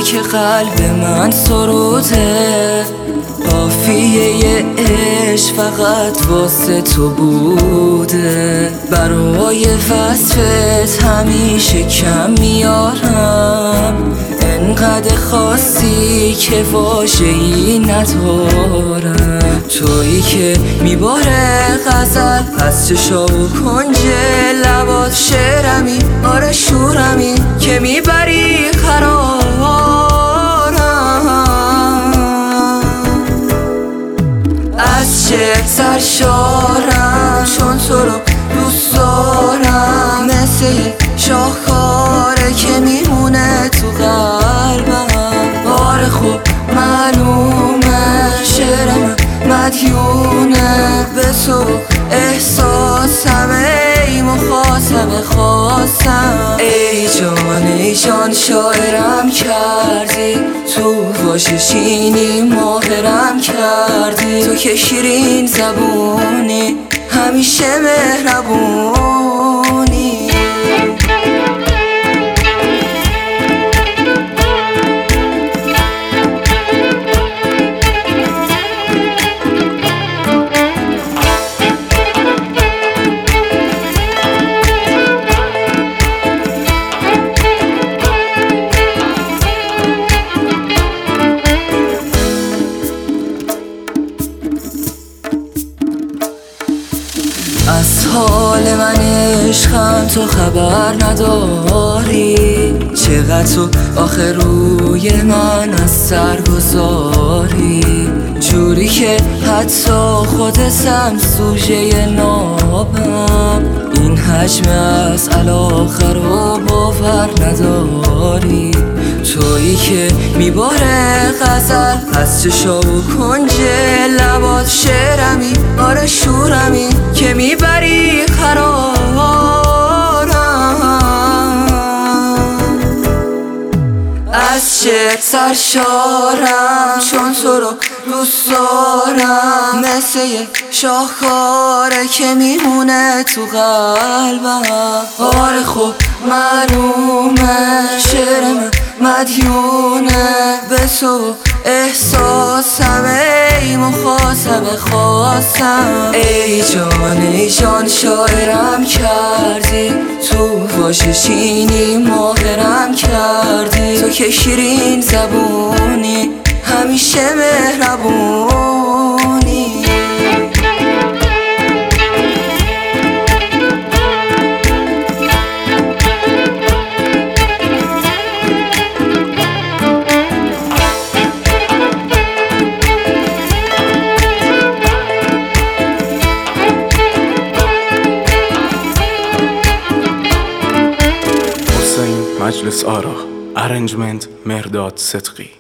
که قلب من سروده، قافیه عشق فقط واسه تو بوده. برای وصفت همیشه کم میارم، انقدر خاصی که واژه‌ای ندارم. تویی که میباره غزل از چشا و کنج لبات، شعرمی آره شورمی که میبری قرارم. از چه سرشارم چون تو رو دوست دارم، مثل شاهکاره که میمونه تو قلبم. آره خب معلومه شعرم مدیونه به تو، احساسم ای مخاطب خواستم. ای جان شاعرم کردی، تو واژه چینی ماهرم کردی. تو که شیرین زبونی همیشه مهربونی. از حال من عشقم تو خبر نداری، چقدر تو آخه روی من از سر گذاری. جوری که حتی خودتم سوژه نابم، این حجم از الاخر رو باور نداری. تویی که میباره غزل از چشا و کنج لبات، شعرمی آره شورمی که میبری قرارم. از چه سرشارم چون تو رو دوست دارم، مثل شاهکاره که میمونه تو قلبم. آره خب معلومه شعرم مدیونه به تو، احساسم ای مخاطب خواستم. ای جان شاعرم کردی، تو واژه چینی ماهرم کردی. تو که شیرین زبونی همیشه مهربونی. مجلس آرا، ارنجمنت مهرداد صدقی.